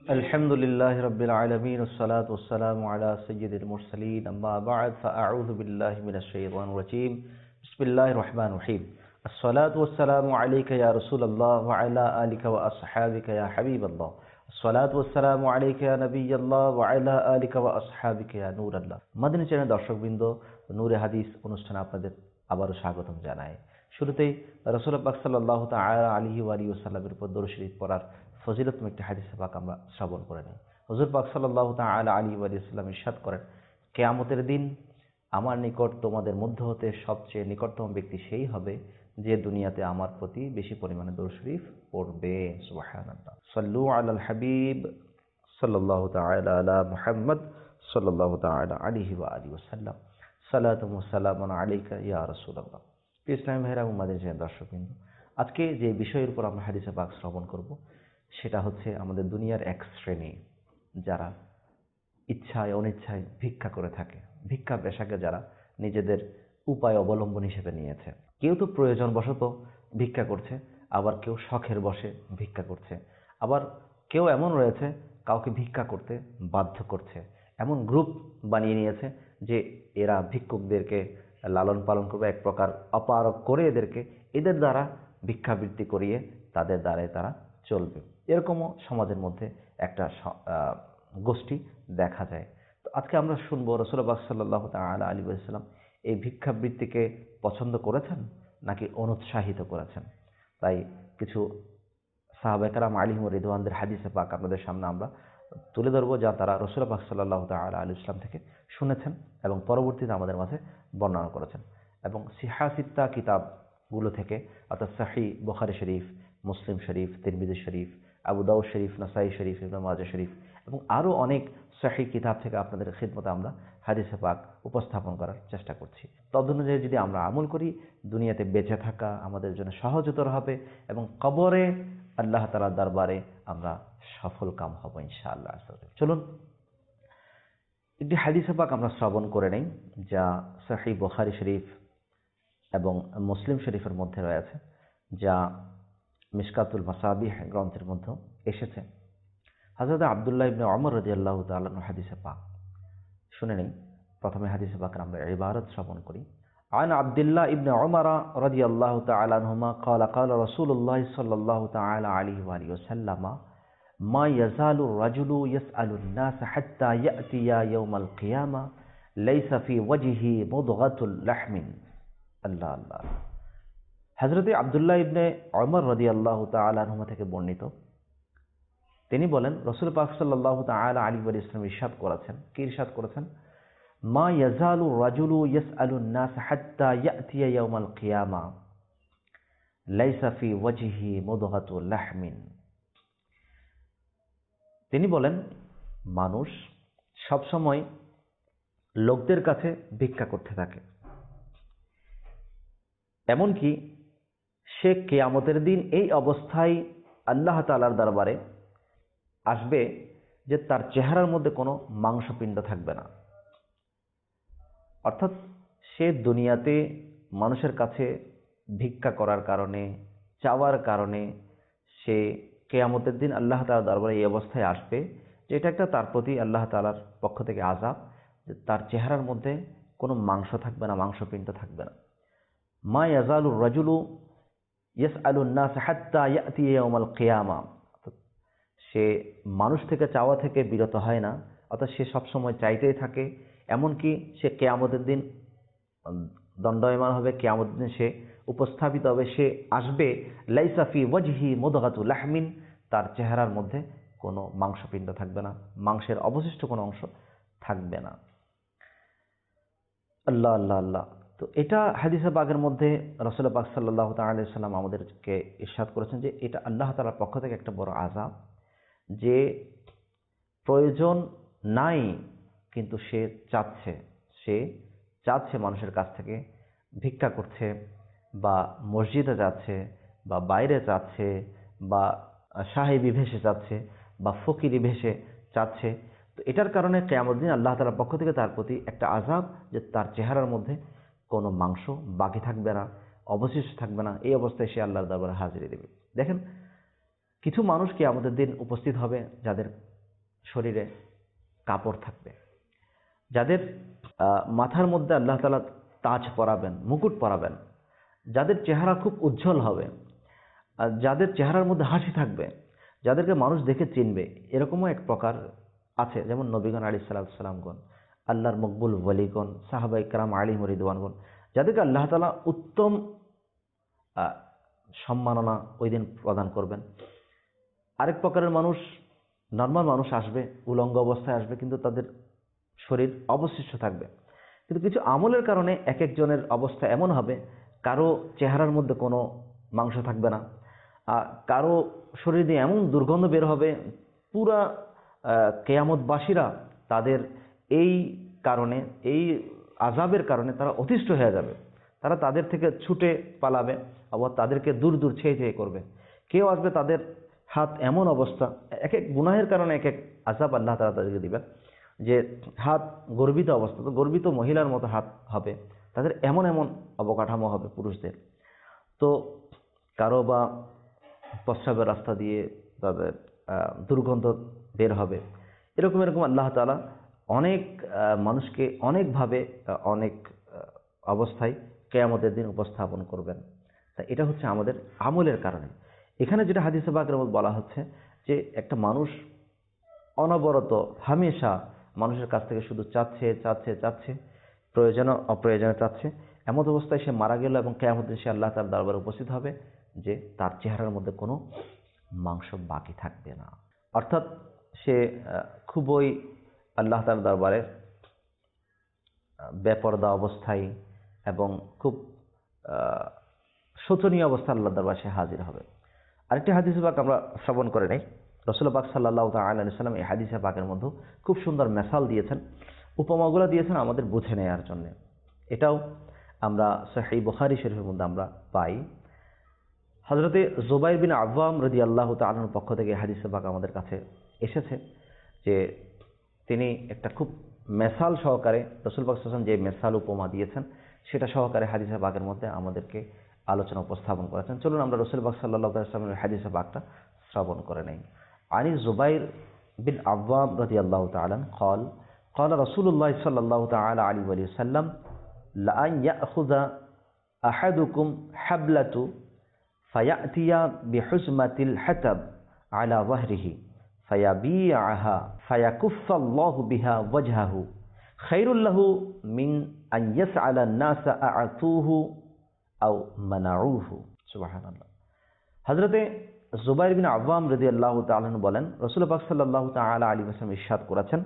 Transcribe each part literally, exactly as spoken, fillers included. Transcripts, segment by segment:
الحمد لله رب العالمين والصلاة والسلام على سيد المرسلين أما بعد فأعوذ بالله من الشيطان الرجيم بسم الله الرحمن الرحيم الصلاة والسلام عليك يا رسول الله وعلى آلك وأصحابك يا حبيب الله الصلاة والسلام عليك يا نبي الله وعلى آلك وأصحابك يا نور الله Madani channel দর্শকবৃন্দ নূরে হাদিস অনুষ্ঠানে আপনাদের আবারো স্বাগতম জানাই। শুরুতেই রাসূল পাক সাল্লাল্লাহু তাআলা আলাইহি ওয়া আলিহি ওয়াসাল্লামের উপর দরুদ শরীফ পড়ার ফজিলতম একটি হাদিস পাক আমরা শ্রবণ করে নিই। হুজুর পাক সাল্লাল্লাহু তাআলা আলাইহি ওয়া আলিহি ওয়াসাল্লাম ইরশাদ করেন, কিয়ামতের দিন আমার নিকট তোমাদের মধ্য হতে সবচেয়ে নিকটতম ব্যক্তি সেই হবে যে দুনিয়াতে আমার প্রতি বেশি পরিমাণে দরুদ শরীফ পড়বে। সুবহানাল্লাহ। সাল্লু আলাল হাবিব সাল্লাল্লাহু তাআলা আলা মুহাম্মদ সাল্লাল্লাহু তাআলা আলাইহি ওয়া আলিহি ওয়াসাল্লাম। সালাতু ওয়া সালামুন আলাইকা ইয়া রাসূলুল্লাহ। ইসলামী ভাইরা এবং মাদানী চ্যানেল দর্শকবৃন্দ, আজকে যে বিষয়ের উপর আমরা হাদিসে পাক শ্রবণ করব সেটা হচ্ছে আমাদের দুনিয়ার এক শ্রেণী যারা ইচ্ছায় অনিচ্ছায় ভিক্ষা করে থাকে, ভিক্ষা পেশাকে যারা নিজেদের উপায় অবলম্বন হিসেবে নিয়েছে। কেউ তো প্রয়োজনবশত ভিক্ষা করছে, আবার কেউ শখের বশে ভিক্ষা করছে, আবার কেউ এমন রয়েছে কাউকে ভিক্ষা করতে বাধ্য করছে। এমন গ্রুপ বানিয়ে নিয়েছে যে এরা ভিক্ষুকদেরকে লালন পালন করবে, এক প্রকার অপারগ করে এদেরকে এদের দ্বারা ভিক্ষাবৃত্তি করিয়ে তাদের দ্বারাই তারা চলবে। এরকমও সমাজের মধ্যে একটা গোষ্ঠী দেখা যায়। তো আজকে আমরা শুনবো রাসূল পাক সাল্লাল্লাহু তাআলা আলাইহি ওয়াসাল্লাম এই ভিক্ষাবৃত্তিকে পছন্দ করেছেন নাকি অনুৎসাহিত করেছেন। তাই কিছু সাহাবায়ে কেরাম আলাইহিম রিদওয়ানদের হাদিসে পাক আপনাদের সামনে আমরা তুলে ধরবো, যা তারা রাসূল পাক সাল্লাল্লাহু তাআলা আলাইহি ওয়াসাল্লাম থেকে শুনেছেন এবং পরবর্তীতে আমাদের মাঝে বর্ণনা করেছেন। এবং সিহা সিত্তা কিতাবগুলো থেকে অর্থাৎ সহিহ বুখারী শরীফ, মুসলিম শরীফ, তিরমিজি শরীফ, আবু দাউদ শরীফ, নাসাই শরীফ, ইবনে মাজাহ শরীফ এবং আরও অনেক সহিহ কিতাব থেকে আপনাদের খিদমতে আমরা হাদিসে পাক উপস্থাপন করার চেষ্টা করছি। তদনুযায়ী যদি আমরা আমল করি, দুনিয়াতে বেঁচে থাকা আমাদের জন্য সহজতর হবে এবং কবরে আল্লাহ তাআলার দরবারে আমরা সফল কাম হব ইনশাআল্লাহ। চলুন একটি হাদিসে পাক আমরা শ্রবণ করে নেই, যা সহিহ বুখারী শরীফ এবং মুসলিম শরীফের মধ্যে রয়েছে, যা মিশকাতুল মাসাবিহ গ্রন্থের মধ্যে এসেছে। হযরত আব্দুল্লাহ ইবনে ওমর রাদিয়াল্লাহু তাআলা আনহু হাদিসে পাক শুনে নেই। প্রথমে হাদিসে পাকের আমরা ইবারত শ্রবণ করি। আন আব্দুল্লাহ ইবনে ওমর রাদিয়াল্লাহু তাআলা আনহুমা قال قال رسول الله صلى الله تعالى عليه واله وسلم ما يزال الرجل يسأل الناس حتى يأتي يوم القيامة ليس في وجهه مضغة لحم। আল্লাহ আল্লাহ। হযরত আব্দুল্লাহ ইবনে ওমর রাদিয়াল্লাহু তাআলা আনহুমা থেকে বর্ণিত, তিনি বলেন রাসূল পাক সাল্লাল্লাহু তাআলা আলাইহি ওয়া সাল্লাম ইরশাদ করেছেন, কি ইরশাদ করেছেন? মা ইয়াজালু রাজুলু ইয়াসআলুন নাস হাত্তা ইয়াতিয়া ইয়াউমাল কিয়ামা লাইসা ফি ওয়াজহি মুদগাতু লাহমিন। তিনি বলেন মানুষ সবসময় লোকদের কাছে ভিক্ষা করতে থাকে, এমনকি সে কিয়ামতের দিন এই অবস্থায় আল্লাহ তাআলার দরবারে আসবে যে তার চেহারার মধ্যে কোনো মাংসপিণ্ড থাকবে না। অর্থাৎ সে দুনিয়াতে মানুষের কাছে ভিক্ষা করার কারণে, চাওয়ার কারণে সে কিয়ামতের দিন আল্লাহ তাআলার দরবারে এই অবস্থায় আসবে যে এটা একটা তার প্রতি আল্লাহ তাআলার পক্ষ থেকে আযাব, যে তার চেহারার মধ্যে কোনো মাংস থাকবে না, মাংসপিণ্ড থাকবে না। মা ইয়াজালুর রাজুলু ইয়াসআলুন নাস হাত্তা ইয়াতি ইয়াউমাল কিয়ামা, সে মানুষ থেকে চাওয়া থেকে বিরত হয় না, অর্থাৎ সে সবসময় চাইতেই থাকে। এমনকি সে কিয়ামতের দিন দণ্ডায়মান হবে, কিয়ামতের দিন সে উপস্থাপিত হবে, সে আসবে লাইসা ফি ওয়াজহি মুদগাতু লাহমিন, তার চেহারার মধ্যে কোনো মাংসপিণ্ড থাকবে না, মাংসের অবশিষ্ট কোনো অংশ থাকবে না। আল্লাহ আল্লাহ আল্লাহ। তো এটা হাদিসে পাকের মধ্যে রাসূল পাক সাল্লাল্লাহু তাআলা আলাইহি ওয়াসাল্লাম আমাদেরকে ইরশাদ করেছেন যে এটা আল্লাহ তাআলার পক্ষ থেকে একটা বড় আযাব, যে প্রয়োজন নাই কিন্তু সে চাচ্ছে, সে চাচ্ছে মানুষের কাছ থেকে ভিক্ষা করছে, বা মসজিদে যাচ্ছে, বা বাইরে যাচ্ছে, বা সাহেবী ভেসে যাচ্ছে, বা ফকিরি ভেসে যাচ্ছে। তো এটার কারণে কিয়ামতের দিন আল্লাহ তাআলার পক্ষ থেকে তার প্রতি একটা আযাব, যে তার চেহারার মধ্যে কোনো মাংস বাকি থাকবে না, অবশিষ্ট থাকবে না। এই অবস্থায় সে আল্লাহর দরবারে হাজিরি দেবে। দেখেন, কিছু মানুষ কিয়ামতের দিন উপস্থিত হবে যাদের শরীরে কাপড় থাকবে, যাদের মাথার মধ্যে আল্লাহ তাআলা তাজ পরাবেন, মুকুট পরাবেন, যাদের চেহারা খুব উজ্জ্বল হবে, যাদের চেহারার মধ্যে হাসি থাকবে, যাদেরকে মানুষ দেখে চিনবে, এরকমও এক প্রকার আছে। যেমন নবীগণ আলাইহিস সালামগণ, আল্লাহর মকবুল ওয়ালিগণ, সাহাবায়ে কেরাম আলাইহিম রিদওয়ানগণ, যাদেরকে আল্লাহ তাআলা উত্তম সম্মাননা ওই দিন প্রদান করবেন। আরেক প্রকারের মানুষ, নর্মাল মানুষ আসবে, উলঙ্গ অবস্থায় আসবে, কিন্তু তাদের শরীর অবশিষ্ট থাকবে। কিন্তু কিছু আমলের কারণে এক একজনের অবস্থা এমন হবে, কারো চেহারার মধ্যে কোনো মাংস থাকবে না, কারো শরীর দিয়ে এমন দুর্গন্ধ বের হবে, পুরা কিয়ামতবাসীরা তাদের এই কারণে, এই আযাবের কারণে তারা অতিষ্ঠ হয়ে যাবে, তারা তাদের থেকে ছুটে পালাবে, আবার তাদেরকে দূর দূর ছেয়ে ছেয়ে করবে। কেউ আসবে, তাদের হাত এমন অবস্থা, এক এক গুনাহের কারণে এক এক আযাব আল্লাহ তাআলা তাদেরকে দিবেন, যে হাত গর্বিত অবস্থা, তো গর্বিত মহিলার মতো হাত হবে, তাদের এমন এমন অবকাঠামো হবে পুরুষদের। তো কারো বা প্রস্রাবের রাস্তা দিয়ে তাদের দুর্গন্ধ বের হবে। এরকম এরকম আল্লাহ তাআলা অনেক মানুষকে অনেকভাবে অনেক অবস্থায় কিয়ামতের দিন উপস্থাপন করবেন। তা এটা হচ্ছে আমাদের আমলের কারণে। এখানে যেটা হাদিসে পাকের মধ্যে বলা হচ্ছে যে একটা মানুষ অনবরত হামেশা মানুষের কাছ থেকে শুধু চাচ্ছে চাচ্ছে চাচ্ছে প্রয়োজনে অপ্রয়োজনে চাচ্ছে, এমন অবস্থায় সে মারা গেল এবং কিয়ামতের দিন সে আল্লাহ তাআলার দরবারে উপস্থিত হবে যে তার চেহারার মধ্যে কোনো মাংস বাকি থাকবে না। অর্থাৎ সে খুবই আল্লাহ তাআলার দরবারে বেপরদা অবস্থায় এবং খুব শোচনীয় অবস্থা আল্লাহর দরবারে সে হাজির হবে। আরেকটি হাদিসে পাক আমরা শ্রবণ করে নেই। রাসূল পাক সাল্লাল্লাহু তাআলা আলাইহি ওয়াসাল্লাম এই হাদিসে পাকের মধ্যে খুব সুন্দর মিসাল দিয়েছেন, উপমাগুলো দিয়েছেন আমাদের বুঝে নেওয়ার জন্য। এটাও আমরা সহিহ বুখারী শরীফের মধ্যে আমরা পাই। হযরতে জুবাইর বিন আওয়াম রাদিয়াল্লাহু তাআলা আনহুর পক্ষ থেকে হাদিসে পাক আমাদের কাছে এসেছে যে তিনি একটা খুব মিসাল সহকারে রাসূল পাক সাল্লাল্লাহু আলাইহি ওয়াসাল্লাম যে মিসাল উপমা দিয়েছেন সেটা সহকারে হাদিসে পাকের মধ্যে আমাদেরকে আলোচনা উপস্থাপন করেছেন। চলুন আমরা রাসূল পাক সাল্লাল্লাহু আলাইহি ওয়াসাল্লামের হাদিসে পাকটা শ্রবণ করে নেই। আনি জুবাইর বিন আওয়াম রাদিয়াল্লাহু তাআলা قال قال رسول الله صلى الله تعالى عليه وسلم لأن يأخذ أحدكم حبلة فيأتي بحزمة الحطب على ظهره فيبيعها فيكف الله بها وجهه خير له من أن يسأل الناس أعطوه أو منعوه سبحان الله। হযরতে জুবাইর বিন আওয়াম রাদিয়াল্লাহু তাআলা বলেন, রাসূল পাক সাল্লাল্লাহু তাআলা আলাইহি ওয়াসাল্লাম ইরশাদ করেছেন,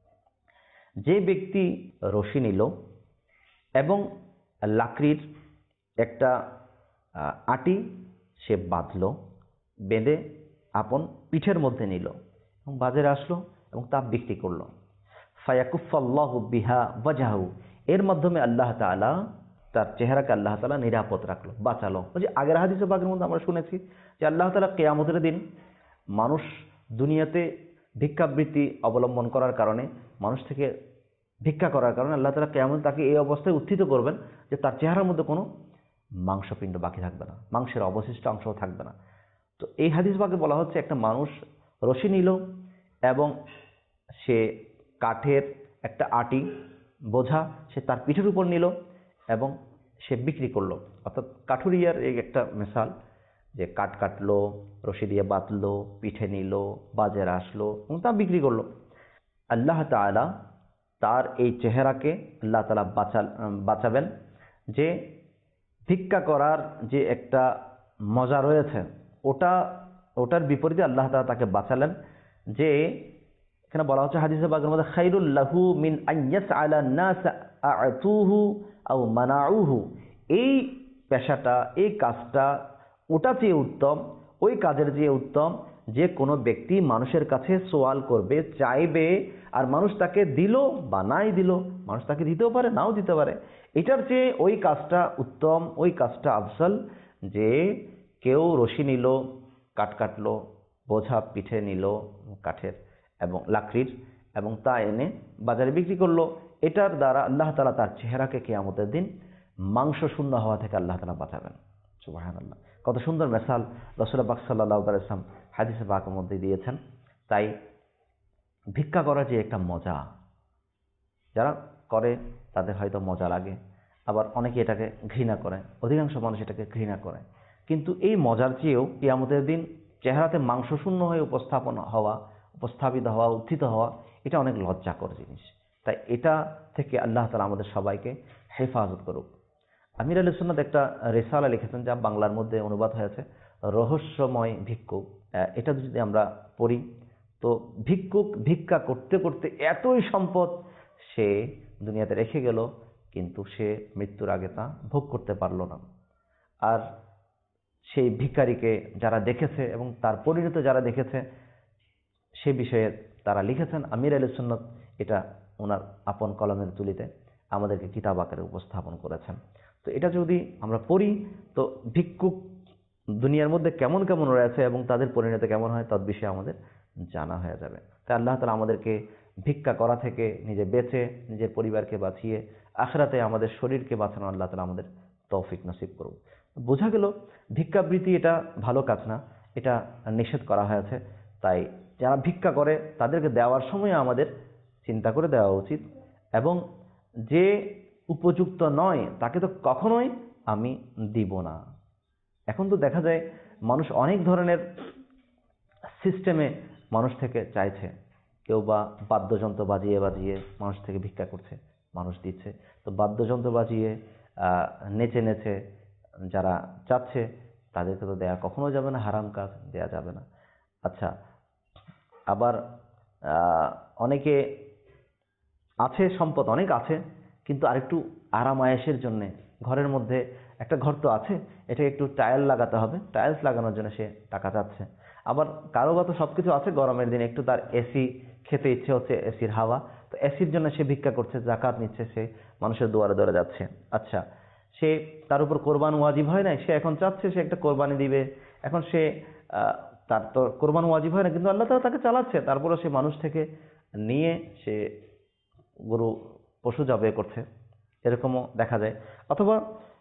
যে ব্যক্তি রশি নিল এবং লাকড়ির একটা আটি সে বাঁধল, বেঁধে আপন পিঠের মধ্যে নিল এবং বাজারে আসলো এবং তা বিক্রি করলো, ফায়াকুফাল্লাহু বিহা ওয়াজহাহু, এর মাধ্যমে আল্লাহ তাআলা তার চেহারাকে আল্লাহ তাআলা নিরাপদ রাখলো, বাঁচালো। ওই যে আগের হাদিসে পাকের মধ্যে আমরা শুনেছি যে আল্লাহ তাআলা কিয়ামতের দিন মানুষ দুনিয়াতে ভিক্ষাবৃত্তি অবলম্বন করার কারণে, মানুষ থেকে ভিক্ষা করার কারণে আল্লাহ তাআলা কিয়ামতে তাকে এই অবস্থায় উত্থিত করবেন যে তার চেহারার মধ্যে কোনো মাংসপিণ্ড বাকি থাকবে না, মাংসের অবশিষ্ট অংশও থাকবে না। তো এই হাদিস পাকে বলা হচ্ছে একটা মানুষ রশি নিল এবং সে কাঠের একটা আটি বোঝা সে তার পিঠের উপর নিল এবং সে বিক্রি করলো। অর্থাৎ কাঠুরিয়ার এই একটা মিসাল, যে কাঠ কাটলো, রশি দিয়ে বাঁধলো, পিঠে নিল, বাজারে আসলো এবং তা বিক্রি করলো। আল্লাহ তাআলা তার এই চেহারাকে আল্লাহ তাআলা বাঁচা বাঁচাবেন যে ভিক্ষা করার যে একটা মজা রয়েছে ওটা ওটার বিপরীতে আল্লাহ তাআলা তাকে বাঁচালেন। যে এখানে বলা হচ্ছে হাদিসে পাকের মধ্যে খায়রুল লাহু মিন আন ইয়াসআলা নাস আ'তুহু আও মানাউহু, এই পেশাটা, এই কাজটা ওটা চেয়ে উত্তম, ওই কাজের চেয়ে উত্তম যে কোনো ব্যক্তি মানুষের কাছে সওয়াল করবে, চাইবে, আর মানুষ তাকে দিল বা নাই দিল, মানুষ তাকে দিতেও পারে নাও দিতে পারে, এটার চেয়ে ওই কাজটা উত্তম, ওই কাজটা আফজল যে কেউ রশি নিল, কাঠ কাটলো, বোঝা পিঠে নিল কাঠের এবং লাকড়ির এবং তা এনে বাজারে বিক্রি করলো। এটার দ্বারা আল্লাহ তাআলা তার চেহারাকে কিয়ামতের দিন মাংস শূন্য হওয়া থেকে আল্লাহ তাআলা বাঁচাবেন। সুবহানাল্লাহ, কত সুন্দর মিসাল রাসূল পাক সাল্লাল্লাহু আলাইহি ওয়াসাল্লাম হাদিসে পাকের মধ্যে দিয়েছেন। তাই ভিক্ষা করার যে একটা মজা, যারা করে তাদের হয়তো মজা লাগে, আবার অনেকে এটাকে ঘৃণা করে, অধিকাংশ মানুষ এটাকে ঘৃণা করে। কিন্তু এই মজার চেয়েও কিয়ামতের দিন চেহারাতে মাংসশূন্য হয়ে উপস্থাপন হওয়া, উপস্থাপিত হওয়া, উত্থিত হওয়া, এটা অনেক লজ্জাকর জিনিস। তাই এটা থেকে আল্লাহ তাআলা আমাদের সবাইকে হেফাজত করুক। আমির আলী সুন্নাত একটা রিসালা লিখেছেন, যা বাংলার মধ্যে অনুবাদ হয়েছে রহস্যময় ভিক্ষুক। এটা যদি আমরা পড়ি, তো ভিক্ষুক ভিক্ষা করতে করতে এতই সম্পদ সে দুনিয়াতে রেখে গেল, কিন্তু সে মৃত্যুর আগে তা ভোগ করতে পারল না। আর সেই ভিখারিকে যারা দেখেছে এবং তার পরিণত যারা দেখেছে, সে বিষয়ে তারা লিখেছেন। আমির আলী সুন্নাত এটা ওনার আপন কলমের তুলিতে আমাদেরকে কিতাব আকারে উপস্থাপন করেছেন। তো এটা যদি আমরা পড়ি, তো ভিক্ষুক দুনিয়ার মধ্যে কেমন কেমন রয়েছে এবং তাদের পরিণত কেমন হয় তদ বিষয়ে আমাদের জানা হয়ে যাবে। তাই আল্লাহ তাআলা আমাদেরকে ভিক্ষা করা থেকে নিজে বেঁচে, নিজের পরিবারকে বাঁচিয়ে আখিরাতে আমাদের শরীরকে বাঁচানো আল্লাহ তাআলা আমাদের তৌফিক নসিব করুন। বোঝা গেল ভিক্ষাবৃত্তি এটা ভালো কাজ না, এটা নিষেধ করা হয়েছে। তাই যারা ভিক্ষা করে তাদেরকে দেওয়ার সময় আমাদের চিন্তা করে দেওয়া উচিত, এবং যে উপযুক্ত নয় তাকে তো কখনোই আমি দিব না। এখন তো দেখা যায় মানুষ অনেক ধরনের সিস্টেমে মানুষ থেকে চাইছে। কেউ বা বাদ্যযন্ত্র বাজিয়ে বাজিয়ে মানুষ থেকে ভিক্ষা করছে, মানুষ দিচ্ছে। তো বাদ্যযন্ত্র বাজিয়ে নেচে নেচে যারা চাচ্ছে তাদেরকে তো দেয়া কখনো যাবে না, হারাম কাজ, দেয়া যাবে না। আচ্ছা, আবার অনেকে আছে, সম্পদ অনেক আছে, কিন্তু আরেকটু আরাম আয়েশের জন্য ঘরের মধ্যে একটা ঘর তো আছে, এটা একটু টাইল লাগাতে হবে, টাইলস লাগানোর জন্য সে টাকা চাচ্ছে। আবার কারো বা তো সবকিছু আছে, গরমের দিনে একটু তার এসি খেতে ইচ্ছে হচ্ছে, এসির হাওয়া, তো এসির জন্য সে ভিক্ষা করছে, জাকাত নিচ্ছে, সে মানুষের দুয়ারে দুয়ারে যাচ্ছে। আচ্ছা, সে তার উপর কোরবান ওয়াজিব হয় নাই, সে এখন চাচ্ছে সে একটা কোরবানি দিবে। এখন সে তার তো কোরবান ওয়াজিব হয় না, কিন্তু আল্লাহ তাআলা তাকে চালাচ্ছে, তারপরে সে মানুষ থেকে নিয়ে সে গরু পশু জবাই করছে, এরকমও দেখা যায়। অথবা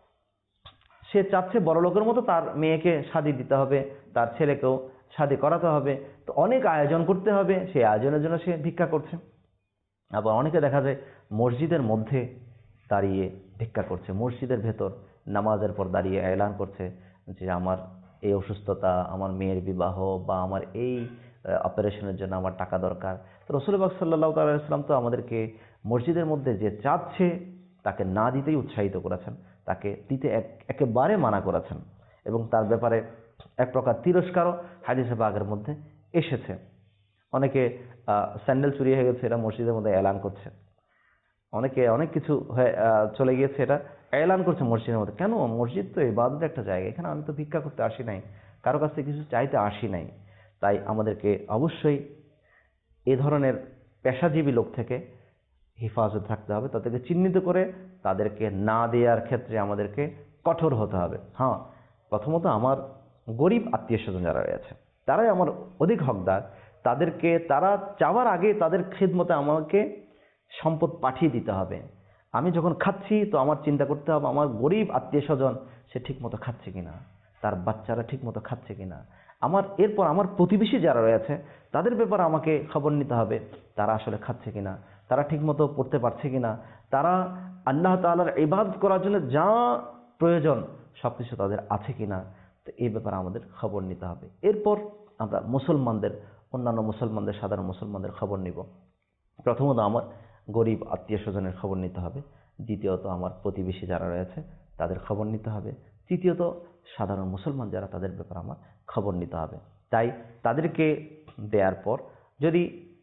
সে চাচ্ছে বড় লোকের মতো তার মেয়েকে শাদী দিতে হবে, তার ছেলেকেও শাদী করাতে হবে, তো অনেক আয়োজন করতে হবে, সেই আয়োজনের জন্য সে ভিক্ষা করছে। আবার অনেকে দেখা যায় মসজিদের মধ্যে দাঁড়িয়ে ভিক্ষা করছে, মসজিদের ভেতর নামাজের পর দাঁড়িয়ে এলান করছে যে আমার এই অসুস্থতা, আমার মেয়ের বিবাহ, বা আমার এই অপারেশনের জন্য আমার টাকা দরকার। তো রাসূল পাক সাল্লাল্লাহু আলাইহি ওয়াসাল্লাম তো আমাদেরকে মসজিদের মধ্যে যে চাচ্ছে তাকে না দিতেই উৎসাহিত করেছেন, তাকে দিতে একেবারে মানা করেছেন, এবং তার ব্যাপারে এক প্রকার তিরস্কারও হাদিসে পাকের মধ্যে এসেছে। অনেকে স্যান্ডেল চুরি হয়ে গেছে, এটা মসজিদের মধ্যে এলান করছে। অনেকে অনেক কিছু হয়ে চলে গিয়েছে, এটা এলান করছে মসজিদের মধ্যে। কেন? মসজিদ তো ইবাদতের একটা জায়গা, এখানে আমি তো ভিক্ষা করতে আসি নাই, কারো কাছ থেকে কিছু চাইতে আসি নাই। তাই আমাদেরকে অবশ্যই এ ধরনের পেশাজীবী লোক থেকে হেফাজত থাকতে হবে, তাদেরকে চিহ্নিত করে তাদেরকে না দেওয়ার ক্ষেত্রে আমাদেরকে কঠোর হতে হবে। হ্যাঁ, প্রথমত আমার গরিব আত্মীয় স্বজন যারা রয়েছে তারাই আমার অধিক হকদার, তাদেরকে তারা চাওয়ার আগে তাদের খিদমতে আমাকে সম্পদ পাঠিয়ে দিতে হবে। আমি যখন খাচ্ছি তো আমার চিন্তা করতে হবে আমার গরিব আত্মীয় স্বজন সে ঠিক মতো খাচ্ছে কিনা, তার বাচ্চারা ঠিক মতো খাচ্ছে কিনা, আমার এরপর আমার প্রতিবেশী যারা রয়েছে তাদের ব্যাপারে আমাকে খবর নিতে হবে, তারা আসলে খাচ্ছে কিনা, তারা ঠিক মতো পড়তে পারছে কিনা, তারা আল্লাহ তাআলার ইবাদত করার জন্য যা প্রয়োজন সবকিছু তাদের আছে কিনা। তো এই ব্যাপারে আমাদের খবর নিতে হবে। এরপর আমরা মুসলমানদের, অন্যান্য মুসলমানদের, সাধারণ মুসলমানদের খবর নিব। প্রথমত আমার গরিব আত্মীয় স্বজনের খবর নিতে হবে, দ্বিতীয়ত আমার প্রতিবেশী যারা রয়েছে তাদের খবর নিতে হবে, তৃতীয়ত সাধারণ মুসলমান যারা তাদের ব্যাপারে আমার খবর নিতে হবে। তাই তাদেরকে দেওয়ার পর যদি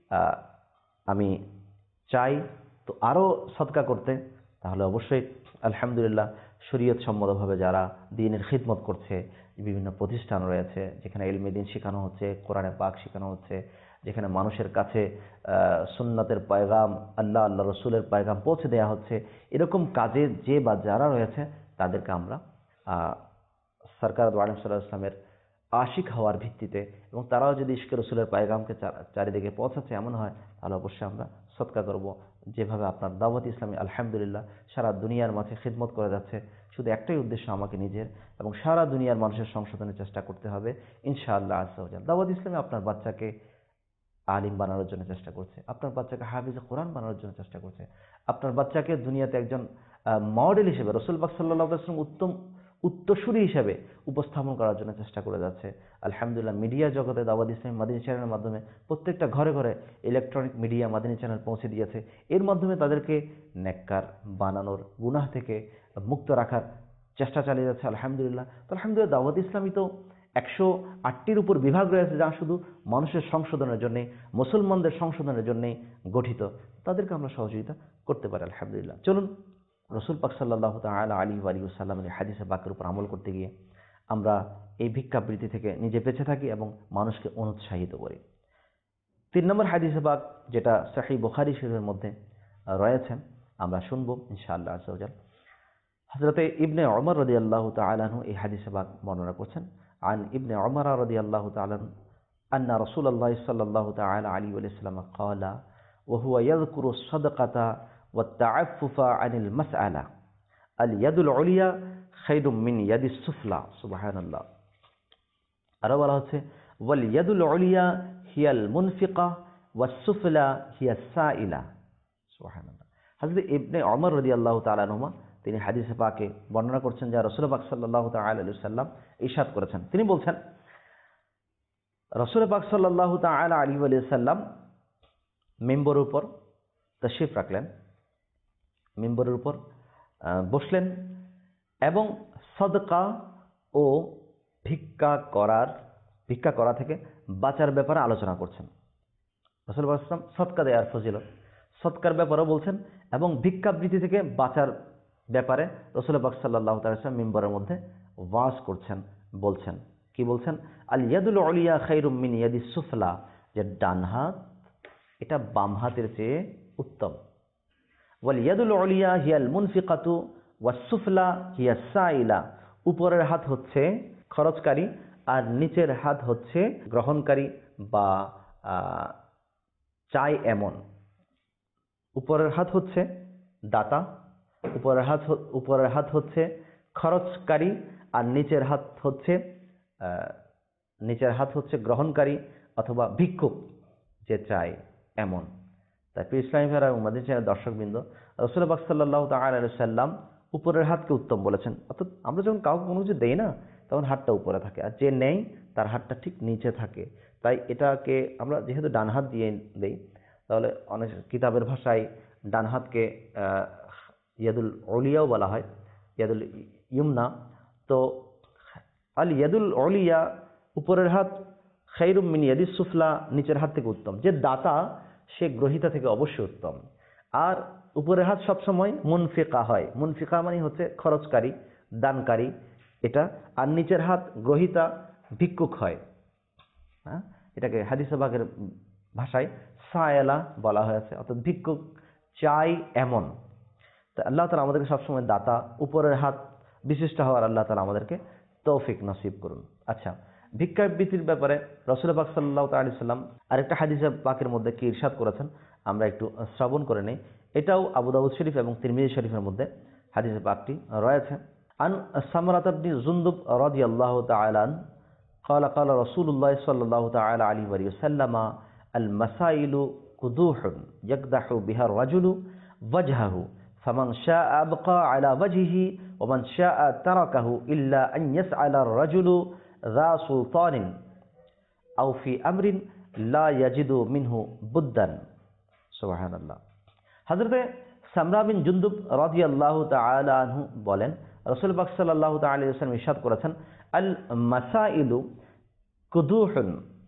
আমি চাই তো আরও সদকা করতে, তাহলে অবশ্যই আলহামদুলিল্লাহ শরীয়ত সম্মতভাবে যারা দ্বীনের খিদমত করছে, বিভিন্ন প্রতিষ্ঠান রয়েছে যেখানে ইলমে দ্বীন শেখানো হচ্ছে, কোরআনে পাক শেখানো হচ্ছে, যেখানে মানুষের কাছে সুন্নাতের পয়গাম, আল্লাহ আল্লাহ রসুলের পয়গাম পৌঁছে দেওয়া হচ্ছে, এরকম কাজে যে বা যারা রয়েছে তাদেরকে আমরা সরকার দু আলম সাল্লাল্লাহু আলাইহি ওয়াসাল্লামের আশিক হওয়ার ভিত্তিতে, এবং তারাও যদি ইশকে রসুলের পয়গামকে চারিদিকে পৌঁছাচ্ছে এমন হয়, তাহলে অবশ্যই আমরা সদকা করব। যেভাবে আপনার দাওয়াত ইসলামী আলহামদুলিল্লাহ সারা দুনিয়ার মাঝে খিদমত করে যাচ্ছে, শুধু একটাই উদ্দেশ্য আমাকে নিজের এবং সারা দুনিয়ার মানুষের সংশোধনের চেষ্টা করতে হবে ইনশাআল্লাহ আযজা ওয়া জাল। দাওয়াত ইসলামী আপনার বাচ্চাকে আলিম বানানোর জন্য চেষ্টা করছে, আপনার বাচ্চাকে হাফিজে কোরআন বানানোর জন্য চেষ্টা করছে, আপনার বাচ্চাকে দুনিয়াতে একজন মডেল হিসেবে রাসূল পাক সাল্লাল্লাহু আলাইহি ওয়াসাল্লাম উত্তম উত্তরসূরি হিসেবে উপস্থাপন করার জন্য চেষ্টা করে যাচ্ছে। আলহামদুলিল্লাহ, মিডিয়া জগতে দাওয়াত ইসলামী মাদানী চ্যানেলের মাধ্যমে প্রত্যেকটা ঘরে ঘরে ইলেকট্রনিক মিডিয়া মাদানী চ্যানেল পৌঁছে দিয়েছে। এর মাধ্যমে তাদেরকে নেককার বানানোর, গুনাহ থেকে মুক্ত রাখার চেষ্টা চালিয়ে যাচ্ছে। আলহামদুলিল্লাহ। তো আলহামদুলিল্লাহ, দাওয়াত ইসলামী তো একশো আটটির উপর বিভাগ রয়েছে, যা শুধু মানুষের সংশোধনের জন্য, মুসলমানদের সংশোধনের জন্য গঠিত। তাদেরকে আমরা সহযোগিতা করতে পারি। আলহামদুলিল্লাহ। চলুন রাসূল পাক সাল্লাল্লাহু তাআলা আলাইহি ওয়া সাল্লামের হাদিসে পাকের উপর আমল করতে গিয়ে আমরা এই ভিক্ষাবৃত্তি থেকে নিজে বেঁচে থাকি এবং মানুষকে অনুৎসাহিত করি। তিন নম্বর হাদিসে পাক, যেটা সহিহ বুখারী শরীফের মধ্যে রয়েছে, আমরা শুনবো ইনশাআল্লাহ আযজা ওয়া জাল। হযরত ইবনে ওমর রাদিয়াল্লাহু তাআলা আনহু এই হাদিসে পাক বর্ণনা করছেন। আন ইবনে ওমর রাদিয়াল্লাহু তাআলা আন্না রাসূলুল্লাহ সাল্লাল্লাহু তাআলা আলাইহি ওয়া সাল্লাম ক্বালা ওয়া হুয়া ইয়াযকুরু সাদাকাতা ওয়া তাআফফুফা আনিল মাসআলা আল ইয়াদুল উলিয়া খায়রুম মিন ইয়াদিস সুফলা। সুবহানাল্লাহ। আরো বলা হচ্ছে ওয়াল ইয়াদুল উলিয়া হিয়াল মুনফিকা ওয়াস সুফলা হিয়াস সাইলা। সুবহানাল্লাহ। হযরত ইবনে ওমর রাদিয়াল্লাহু তাআলা আনহু তিনি হাদিসে পাকে বর্ণনা করছেন, যা রাসূল পাক সাল্লাল্লাহু তাআলা আলাইহি ওয়াসাল্লাম ইরশাদ করেছেন। তিনি বলছেন, রাসূল পাক সাল্লাল্লাহু তাআলা আলাইহি ওয়াসাল্লাম মিম্বরের উপর তাশরিফ রাখলেন, মিম্বরের উপর বসলেন এবং সাদকা ও ভিক্ষা করার ভিক্ষা করা থেকে বাঁচার ব্যাপারে আলোচনা করছেন। রাসূল পাক সাল্লাল্লাহু আলাইহি ওয়াসাল্লাম সদকা দেওয়ার ফজিলত, সদকার ব্যাপারেও বলছেন এবং ভিক্ষাবৃত্তি থেকে বাঁচার ব্যাপারে রাসূল পাক সাল্লাল্লাহু তাআলা আলাইহি ওয়াসাল্লাম মিম্বরের মধ্যে ওয়াজ করছেন, বলছেন। কি বলছেন? আল ইয়াদুল উলিয়া খায়রুম মিন ইয়াদিস সুফলা, যে ডান হাত এটা বাম হাতের চেয়ে উত্তম। ওয়াল ইয়াদুল উলিয়া হিয়াল মুনফিকাতু ওয়াস সুফলা হিয়াস সাইলা, উপরের হাত হচ্ছে খরচকারী আর নিচের হাত হচ্ছে গ্রহণকারী বা চাই এমন। উপরের হাত হচ্ছে দাতা, উপরের হাত উপরের হাত হচ্ছে খরচকারী আর নিচের হাত হচ্ছে নিচের হাত হচ্ছে গ্রহণকারী অথবা ভিক্ষুক, যে চায় এমন। তাই প্রিয় ইসলামী ভাইরা এবং মাদানী চ্যানেলের দর্শকবৃন্দ, রাসূল পাক সাল্লাল্লাহু তাআলা আলাইহি ওয়াসাল্লাম উপরের হাতকে উত্তম বলেছেন। অর্থাৎ আমরা যখন কাউকে কোনো কিছু দেই না, তখন হাতটা উপরে থাকে, আর যে নেই তার হাতটা ঠিক নিচে থাকে। তাই এটাকে আমরা যেহেতু ডান হাত দিয়ে দেই, তাহলে অনেক কিতাবের ভাষায় ডান হাতকে ইয়াদুল উলিয়াও বলা হয়, ইয়াদুল ইয়ুমনা। তো আল ইয়াদুল উলিয়া উপরের হাত, খায়রুম মিন ইয়াদিস সুফলা নিচের হাত থেকে উত্তম। যে দাতা সে গ্রহিতা থেকে অবশ্যই উত্তম। আর উপরের হাত সবসময় মুনফিকা হয়, মুনফিকা মানে হচ্ছে খরচকারী, দানকারী এটা। আর নিচের হাত গ্রহিতা, ভিক্ষুক হয়। হ্যাঁ, এটাকে হাদিসে পাকের ভাষায় সায়লা বলা হয়েছে, অর্থাৎ ভিক্ষুক চাই এমন। তা আল্লাহ তাআলা আমাদেরকে সবসময় দাতা, উপরের হাত বিশিষ্ট হওয়ার আল্লাহ তাআলা আমাদেরকে তৌফিক নসিব করুন। আচ্ছা, ভিক্ষাবৃত্তির ব্যাপারে রাসূল পাক সাল্লাল্লাহু তাআলা আলাইহি ওয়াসাল্লাম আরেকটা হাদিসে পাকের মধ্যে কি ইরশাদ করেছেন, আমরা একটু শ্রবণ করে নেই। এটাও আবু দাউদ শরীফ এবং তিরমিজি শরীফের মধ্যে হাদিসে পাকটি রয়েছে। আন সামরাত ইবনে জুনদুব রাদিয়াল্লাহু তাআলা আন قال قال رسول الله صلى الله تعالى عليه وسلم المسائل قدوح يقدح بها الرجل وجهه فمن شاء أبقى على وجهه ومن شاء تركه إلا أن يسأل الرجل ذا سلطان أو في أمر لا يجد منه بدا। سبحان الله। হযরত সামরা বিন জুনদুব রাদিয়াল্লাহু তাআলা আনহু বলেন, রাসূল পাক সাল্লাল্লাহু তাআলা আলাইহি ওয়াসাল্লাম ইরশাদ করেছেন, আল মাসাইলু কুদুহুন,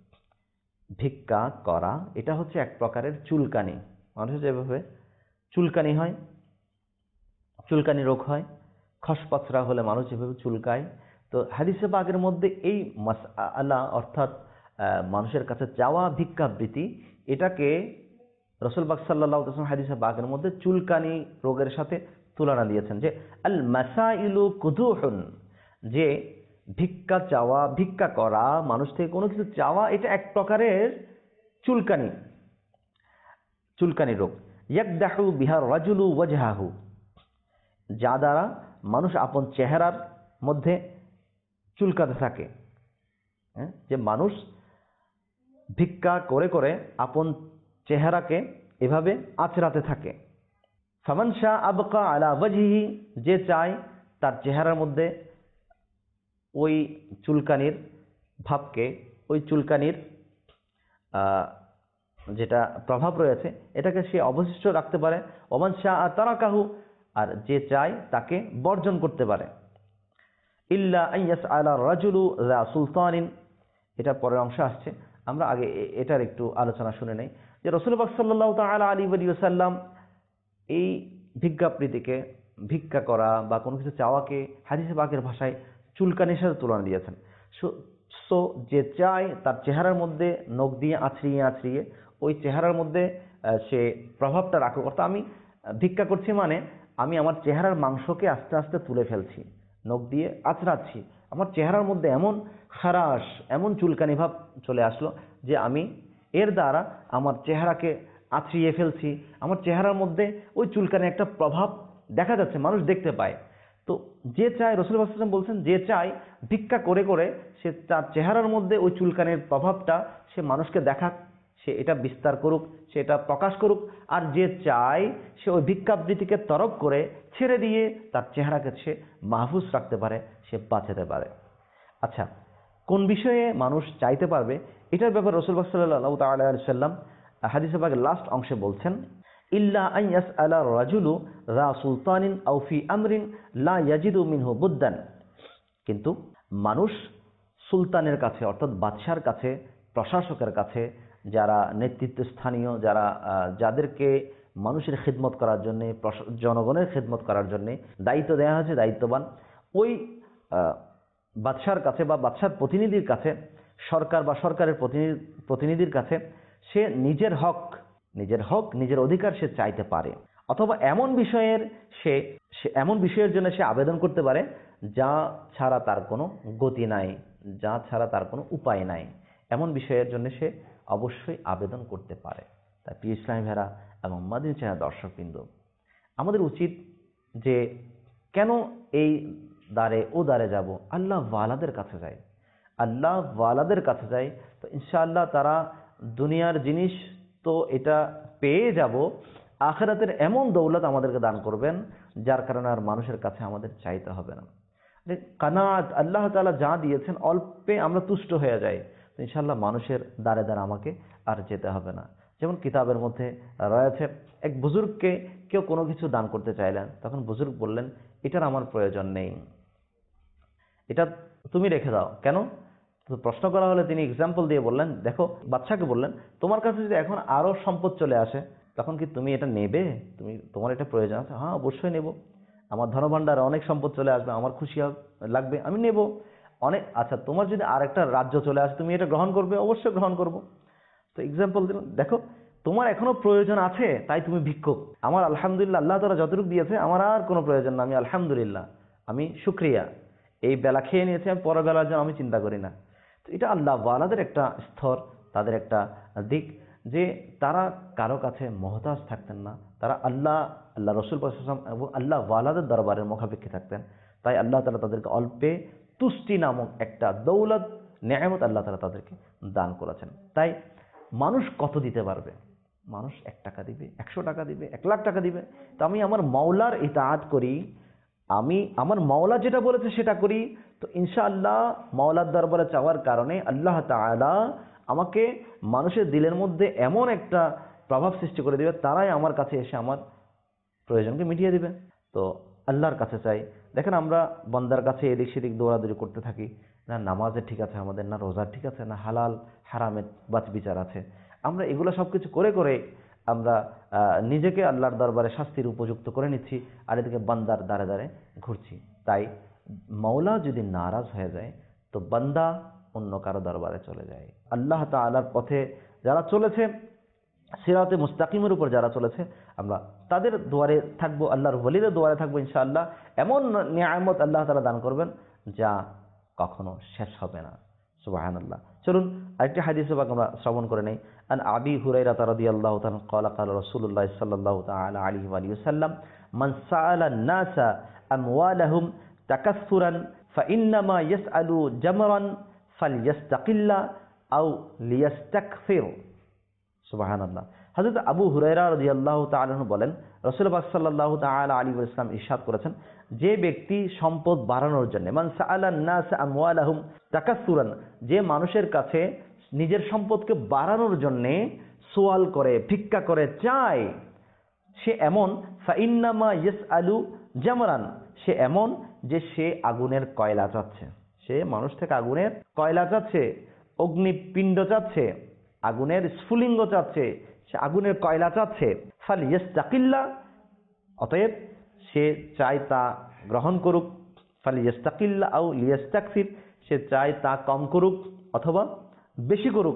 ভিক্ষা করা এটা হচ্ছে এক প্রকারের চুলকানি। মানুষের যেভাবে চুলকানি হয়, চুলকানি রোগ হয়, খসপাচরা হলে মানুষ যেভাবে চুলকায়, তো হাদিসে পাকের মধ্যে এই মাসআলা অর্থাৎ মানুষের কাছে চাওয়া ভিক্ষাবৃত্তি, এটাকে রাসূল পাক সাল্লাল্লাহু আলাইহি ওয়াসাল্লাম হাদিসে পাকের মধ্যে চুলকানি রোগের সাথে তুলনা দিয়েছেন, যে আল মাসাইলু কুদুহুন, যে ভিক্ষা চাওয়া, ভিক্ষা করা, মানুষ থেকে কোনো কিছু চাওয়া, এটা এক প্রকারের চুলকানি, চুলকানি রোগ। ইয়াকদাহু বিহার রাজুলু ওয়াজহাহু, যা দ্বারা মানুষ আপন চেহারার মধ্যে চুলকাতে থাকে। হ্যাঁ, যে মানুষ ভিক্ষা করে করে আপন চেহারাকে এভাবে আঁচড়াতে থাকে। ফামান শাআ আবকা আলা ওয়াজহিহি, যে চায় তার চেহারার মধ্যে ওই চুলকানির ভাবকে, ওই চুলকানির যেটা প্রভাব রয়েছে এটাকে সে অবশিষ্ট রাখতে পারে। ওমান শাআ তারাকাহু, আর যে চায় তাকে বর্জন করতে পারে। ইল্লা আন ইয়াসআলা রাজুলু যা সুলতানিন, এটা পরের অংশ আসছে, আমরা আগে এটার একটু আলোচনা শুনে নেই যে রাসূল পাক সাল্লাল্লাহু তাআলা আলাইহি ওয়াসাল্লাম এই ভিক্ষাবৃত্তিকে, ভিক্ষা করা বা কোনো কিছু চাওয়াকে হাদিসে পাকের ভাষায় চুলকানির সাথে তুলনা দিয়েছেন। সো যে চায় তার চেহারার মধ্যে নখ দিয়ে আছড়িয়ে আছড়িয়ে ওই চেহারার মধ্যে সে প্রভাবটা রাখুক, অর্থাৎ আমি ভিক্ষা করছি মানে আমি আমার চেহারার মাংসকে আস্তে আস্তে তুলে ফেলছি, নখ দিয়ে আছড়াচ্ছি, আমার চেহারার মধ্যে এমন খারাশ, এমন চুলকানি ভাব চলে আসলো যে আমি এর দ্বারা আমার চেহারাকে আছড়িয়ে ফেলছি, আমার চেহারার মধ্যে ওই চুলকানি একটা প্রভাব দেখা যাচ্ছে, মানুষ দেখতে পায়। তো যে চায়, রাসূল সাল্লাল্লাহু আলাইহি ওয়াসাল্লাম বলছেন, যে চায় ভিক্ষা করে করে সে তার চেহারার মধ্যে ওই চুলকানির প্রভাবটা সে মানুষকে দেখাক, সে এটা বিস্তার করুক, সে এটা প্রকাশ করুক। আর যে চায় সে ওই ভিক্ষাবৃত্তিকে তরক করে ছেড়ে দিয়ে তার চেহারাকে সে মাহফুজ রাখতে পারে, সে বাঁচাতে পারে। আচ্ছা, কোন বিষয়ে মানুষ চাইতে পারবে এটার ব্যাপারে রাসূল সাল্লাল্লাহু তাআলা আলাইহি ওয়াসাল্লাম হাদিসে পাকের লাস্ট অংশে বলছেন, ইল্লা আন ইয়াসআলা রাজুলু যা সুলতানিন আও ফি আমরিন লা ইয়াজিদু মিনহু বুদ্দান, কিন্তু মানুষ সুলতানের কাছে অর্থাৎ বাদশার কাছে, প্রশাসকের কাছে, যারা নেতৃত্বস্থানীয়, যারা যাদেরকে মানুষের খিদমত করার জন্য, জনগণের খিদমত করার জন্য দায়িত্ব দেওয়া হয়েছে, দায়িত্ববান ওই বাদশার কাছে বা বাদশার প্রতিনিধির কাছে, সরকার বা সরকারের প্রতিনিধি প্রতিনিধির কাছে সে নিজের হক নিজের হক নিজের অধিকার সে চাইতে পারে, অথবা এমন বিষয়ের সে এমন বিষয়ের জন্য সে আবেদন করতে পারে যা ছাড়া তার কোনো গতি নাই, যা ছাড়া তার কোনো উপায় নাই, এমন বিষয়ের জন্য সে অবশ্যই আবেদন করতে পারে। তাই প্রিয় ইসলামী ভাইরা এবং মাদিনী চ্যানেল দর্শকবৃন্দ, আমাদের উচিত যে কেন এই দ্বারে ও দ্বারে যাব, আল্লাহ ওয়ালাদের কাছে যাই, আল্লাহ ওয়ালাদের কাছে যাই, তো ইনশাআল্লাহ তারা দুনিয়ার জিনিস তো এটা পেয়ে যাব, আখিরাতের এমন দৌলত আমাদেরকে দান করবেন যার কারণে আর মানুষের কাছে আমাদের চাইতে হবে না। কানাত, আল্লাহ তাআলা যা দিয়েছেন অল্পে আমরা তুষ্ট হয়ে যাই, তো ইনশাআল্লাহ মানুষের দ্বারে দ্বারে আমাকে আর যেতে হবে না। যেমন কিতাবের মধ্যে রয়েছে, এক বুজুর্গকে কেউ কোনো কিছু দান করতে চাইলেন, তখন বুজুর্গ বললেন, এটার আমার প্রয়োজন নেই, এটা তুমি রেখে দাও। কেন? তো প্রশ্ন করা হলে তিনি এক্সাম্পল দিয়ে বললেন, দেখো, বাদশাকে বললেন, তোমার কাছে যদি এখন আরো সম্পদ চলে আসে তখন কি তুমি এটা নেবে? তুমি তোমার এটা প্রয়োজন আছে? হ্যাঁ, অবশ্যই নেব। আমার ধনভাণ্ডারে অনেক সম্পদ চলে আসবে, আমার খুশি লাগবে, আমি নেব অনেক। আচ্ছা, তোমার যদি আর একটা রাজ্য চলে আসে তুমি এটা গ্রহণ করবে? অবশ্যই গ্রহণ করব। তো এক্সাম্পল দিলেন, দেখো তোমার এখনো প্রয়োজন আছে তাই তুমি ভিক্ষুক, আমার আলহামদুলিল্লাহ আল্লাহ তাআলা যতটুকু দিয়েছে আমার আর কোনো প্রয়োজন না, আমি আলহামদুলিল্লাহ, আমি শুকরিয়া, এই বেলা খেয়ে নিয়েছি, আমি পরের বেলার জন্য আমি চিন্তা করি না। তো এটা আল্লাহ ওয়ালাদের একটা স্তর, তাদের একটা দিক, যে তারা কারো কাছে মহতাজ থাকতেন না, তারা আল্লাহ আল্লাহ রসুল এবং আল্লাহ ওয়ালাদের দরবারের মুখাপেক্ষী থাকতেন। তাই আল্লাহ তাআলা তাদেরকে অল্পে তুষ্টি নামক একটা দৌলত, নেয়ামত আল্লাহ তাআলা তাদেরকে দান করেছেন। তাই মানুষ কত দিতে পারবে? মানুষ এক টাকা দিবে, একশো টাকা দিবে, এক লাখ টাকা দিবে। তো আমি আমার মাওলার ইতাআত করি, আমি আমার মাওলা যেটা বলেছে সেটা করি, তো ইনশাআল্লাহ মাওলার দরবারে চাওয়ার কারণে আল্লাহ তাআলা আমাকে মানুষের দিলের মধ্যে এমন একটা প্রভাব সৃষ্টি করে দিবে, তারাই আমার কাছে এসে আমার প্রয়োজনকে মিটিয়ে দিবে। তো আল্লাহর কাছে চাই। দেখেন, আমরা বান্দার কাছে এদিক সেদিক দৌড়াদৌড়ি করতে থাকি, না নামাজের ঠিক আছে আমাদের, না রোজার ঠিক আছে, না হালাল হারামের বাচ বিচার আছে। আমরা এগুলো সবকিছু করে করে আমরা নিজেকে আল্লাহর দরবারে শাস্তির উপযুক্ত করে নিচ্ছি, আর এদিকে বান্দার দ্বারে দ্বারে ঘুরছি। তাই মাওলা যদি নারাজ হয়ে যায় তো বান্দা অন্য কারো দরবারে চলে যায়। আল্লাহ তাআলার পথে যারা চলেছে, সিরাতে মুস্তাকিমের উপর যারা চলেছে, আমরা তাদের দুয়ারে থাকবো, আল্লাহর ওয়ালিদের দুয়ারে থাকবো ইনশাআল্লাহ। এমন নিয়ামত আল্লাহ তাআলা দান করবেন যা কখনো শেষ হবে না। সুবহানাল্লাহ। চলুন আরেকটি হাদিস আমরা শ্রবণ করে নেই। আন আবি হুরায়রা রাদিয়াল্লাহু তাআলা ক্বালা ক্বালা রাসূলুল্লাহ সাল্লাল্লাহু তাআলা আলাইহি ওয়া আলিহি ওয়াসাল্লাম মান সাআলা আন-নাসা আমওয়ালাহুম তাকাসসুরান ফাইন্নামা ইয়াসআলু জামরান ফালইয়াস্তাকিল্লা আও লিয়াস্তাকসির। সুবহানাল্লাহ। হযরত আবু হুরায়রা রাদিয়াল্লাহু তাআলা আনহু বলেন, রাসূলুল্লাহ সাল্লাল্লাহু তাআলা আলাইহি ওয়াসাল্লাম ইরশাদ করেছেন, যে ব্যক্তি সম্পদ বাড়ানোর জন্য, মান সাআলান নাস আমওয়ালাহুম তাকাসসুরান, যে মানুষের কাছে নিজের সম্পদকে বাড়ানোর জন্য সওয়াল করে, ভিক্ষা করে, চায়, সে এমন ফাইন্নামা ইয়াসআলু জামরান, সে এমন যে সে আগুনের কয়লা চাচ্ছে। সে মানুষ থেকে আগুনের কয়লা চাচ্ছে, অগ্নিপিণ্ড চাচ্ছে, আগুনের স্ফুলিঙ্গ চাচ্ছে, সে আগুনের কয়লা চাচ্ছে। ফালিয়াস্তাকিল্লাহ, অতএব সে চায় তা গ্রহণ করুক। ফালিয়াস্তাকিল্লাহ আও লিয়াস্তাকসির, সে চায় তা কম করুক অথবা বেশি করুক।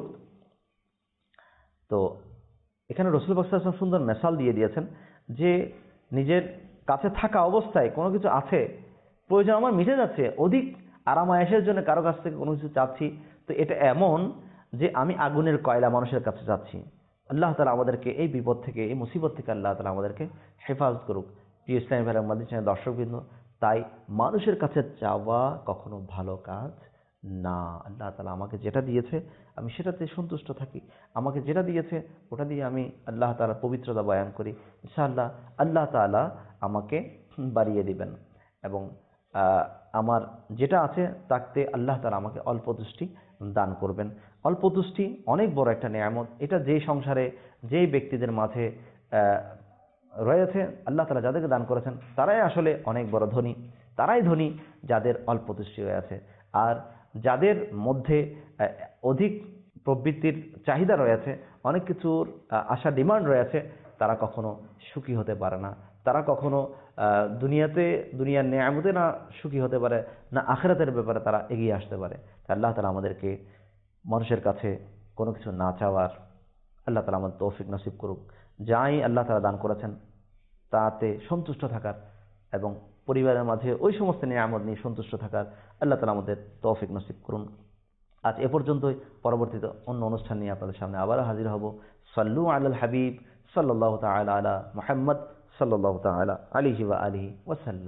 তো এখানে রাসূল পাক সাল্লাল্লাহু আলাইহি ওয়াসাল্লাম সুন্দর মেসাল দিয়ে দিয়েছেন যে নিজের কাছে থাকা অবস্থায় কোনো কিছু আছে, প্রয়োজন আমার মিটে যাচ্ছে, অধিক আরাম আয়েশের জন্য কারো কাছ থেকে কোনো কিছু চাচ্ছি, তো এটা এমন যে আমি আগুনের কয়লা মানুষের কাছে যাচ্ছি। আল্লাহ তাআলা আমাদেরকে এই বিপদ থেকে, এই মুসিবত থেকে আল্লাহ তাআলা আমাদেরকে হেফাজত করুক। প্রিয় ইসলামী ভাইরা, মাদ্রাসার দর্শকবৃন্দ, তাই মানুষের কাছে চাওয়া কখনো ভালো কাজ না। আল্লাহ তাআলা আমাকে যেটা দিয়েছে আমি সেটাতে সন্তুষ্ট থাকি, আমাকে যেটা দিয়েছে ওটা দিয়ে আমি আল্লাহ তাআলার পবিত্রতা বয়ান করি। ইনশাআল্লাহ আল্লাহ তাআলা আমাকে বাড়িয়ে দিবেন এবং আমার যেটা আছে তাতে আল্লাহ তাআলা আমাকে অল্প তুষ্টি দান করবেন। অল্প তুষ্টি অনেক বড় একটা নিয়ামত। এটা যেই সংসারে, যেই ব্যক্তিদের মাঝে রয়েছে, আল্লাহ তাআলা যাদেরকে দান করেছেন তারাই আসলে অনেক বড় ধনী। তারাই ধনী যাদের অল্প তুষ্টি হয়ে আছে। আর যাদের মধ্যে অধিক প্রবৃত্তির চাহিদা রয়েছে, অনেক কিছুর আশা ডিমান্ড রয়েছে, তারা কখনো সুখী হতে পারে না। তারা কখনো দুনিয়াতে, দুনিয়ার নিয়ামতে না সুখী হতে পারে, না আখিরাতের ব্যাপারে তারা এগিয়ে আসতে পারে। আল্লাহ তাআলা আমাদেরকে মানুষের কাছে কোনো কিছু না চাওয়ার আল্লাহ তাআলা আমাদের তৌফিক নসিব করুক। যাই আল্লাহ তাআলা দান করেছেন তাতে সন্তুষ্ট থাকার এবং পরিবারের মাঝে ওই সমস্ত নিয়ামত নিয়ে সন্তুষ্ট থাকার আল্লাহ তাআলা আমাদের তৌফিক নসিব করুন। আজ এ পর্যন্তই। পরবর্তীতে অন্য অনুষ্ঠান নিয়ে আপনাদের সামনে আবার হাজির হব। সাল্লু আলাল হাবিব সাল্লাল্লাহু তাআলা আলা মুহাম্মদ সাল্লাল্লাহু তাআলা আলাইহি ওয়া আলিহি ওয়াসাল্লাম।